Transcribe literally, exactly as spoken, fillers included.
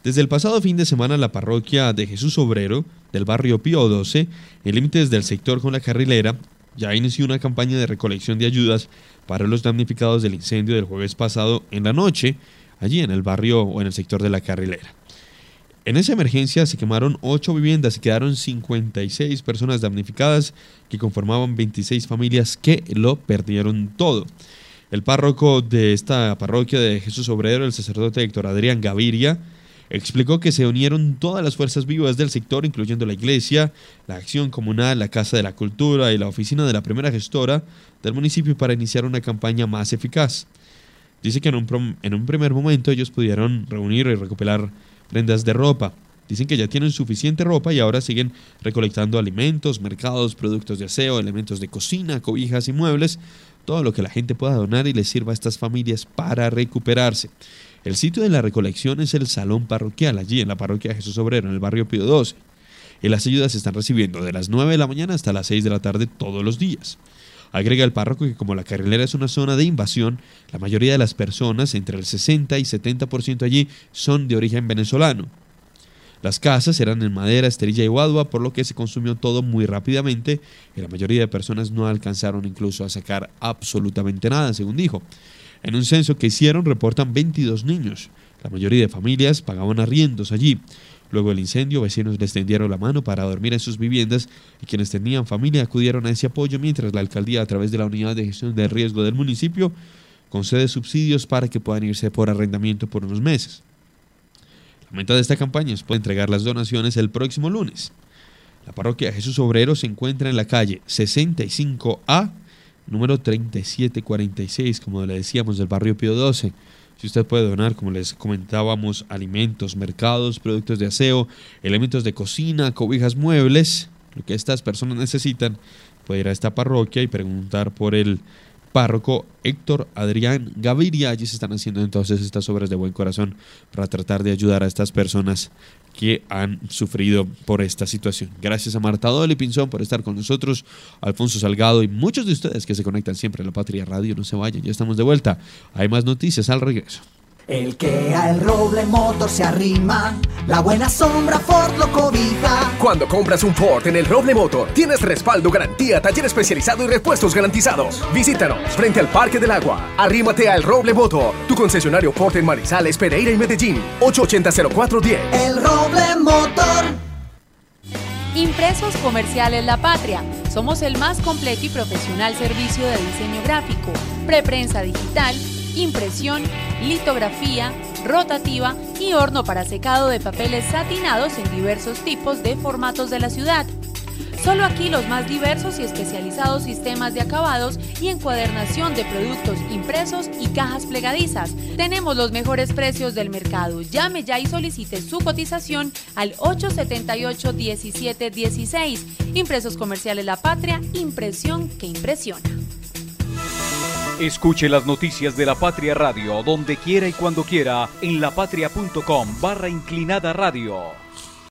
Desde el pasado fin de semana, la parroquia de Jesús Obrero, del barrio Pío doce, en límites del sector con la Carrilera, ya inició una campaña de recolección de ayudas para los damnificados del incendio del jueves pasado en la noche, allí en el barrio o en el sector de la Carrilera. En esa emergencia se quemaron ocho viviendas y quedaron cincuenta y seis personas damnificadas, que conformaban veintiséis familias que lo perdieron todo. El párroco de esta parroquia de Jesús Obrero, el sacerdote Héctor Adrián Gaviria, explicó que se unieron todas las fuerzas vivas del sector, incluyendo la iglesia, la acción comunal, la Casa de la Cultura y la oficina de la primera gestora del municipio para iniciar una campaña más eficaz. Dice que en un, prom- en un primer momento ellos pudieron reunir y recopilar prendas de ropa. Dicen que ya tienen suficiente ropa y ahora siguen recolectando alimentos, mercados, productos de aseo, elementos de cocina, cobijas y muebles, todo lo que la gente pueda donar y les sirva a estas familias para recuperarse. El sitio de la recolección es el salón parroquial, allí en la parroquia de Jesús Obrero, en el barrio Pío doce. Y las ayudas se están recibiendo de las nueve de la mañana hasta las seis de la tarde todos los días. Agrega el párroco que como la Carrilera es una zona de invasión, la mayoría de las personas, entre el sesenta y setenta por ciento allí, son de origen venezolano. Las casas eran en madera, esterilla y guadua, por lo que se consumió todo muy rápidamente y la mayoría de personas no alcanzaron incluso a sacar absolutamente nada, según dijo. En un censo que hicieron reportan veintidós niños. La mayoría de familias pagaban arriendos allí. Luego del incendio, vecinos les tendieron la mano para dormir en sus viviendas y quienes tenían familia acudieron a ese apoyo, mientras la alcaldía, a través de la unidad de gestión de riesgo del municipio, concede subsidios para que puedan irse por arrendamiento por unos meses. La meta de esta campaña es poder entregar las donaciones el próximo lunes. La parroquia de Jesús Obrero se encuentra en la calle sesenta y cinco A, número treinta y siete cuarenta y seis, como le decíamos, del barrio Pío doce. Si usted puede donar, como les comentábamos, alimentos, mercados, productos de aseo, elementos de cocina, cobijas, muebles, lo que estas personas necesitan, puede ir a esta parroquia y preguntar por el párroco Héctor Adrián Gaviria. Allí se están haciendo entonces estas obras de buen corazón para tratar de ayudar a estas personas que han sufrido por esta situación. Gracias a Marta Dolly Pinzón por estar con nosotros, Alfonso Salgado y muchos de ustedes que se conectan siempre a La Patria Radio. No se vayan, ya estamos de vuelta. Hay más noticias al regreso. El que al Roble Motor se arrima, la buena sombra Ford lo cobija. Cuando compras un Ford en el Roble Motor, tienes respaldo, garantía, taller especializado y repuestos garantizados. Visítanos frente al Parque del Agua. Arrímate al Roble Motor, tu concesionario Ford en Manizales, Pereira y Medellín. ocho ocho cero cero cuatro uno cero. El Roble Motor. Impresos Comerciales La Patria. Somos el más completo y profesional servicio de diseño gráfico, preprensa digital, impresión, litografía, rotativa y horno para secado de papeles satinados en diversos tipos de formatos de la ciudad. Solo aquí los más diversos y especializados sistemas de acabados y encuadernación de productos impresos y cajas plegadizas. Tenemos los mejores precios del mercado. Llame ya y solicite su cotización al ocho siete ocho, diecisiete dieciséis. Impresos Comerciales La Patria, impresión que impresiona. Escuche las noticias de La Patria Radio donde quiera y cuando quiera en lapatria punto com barra inclinada radio.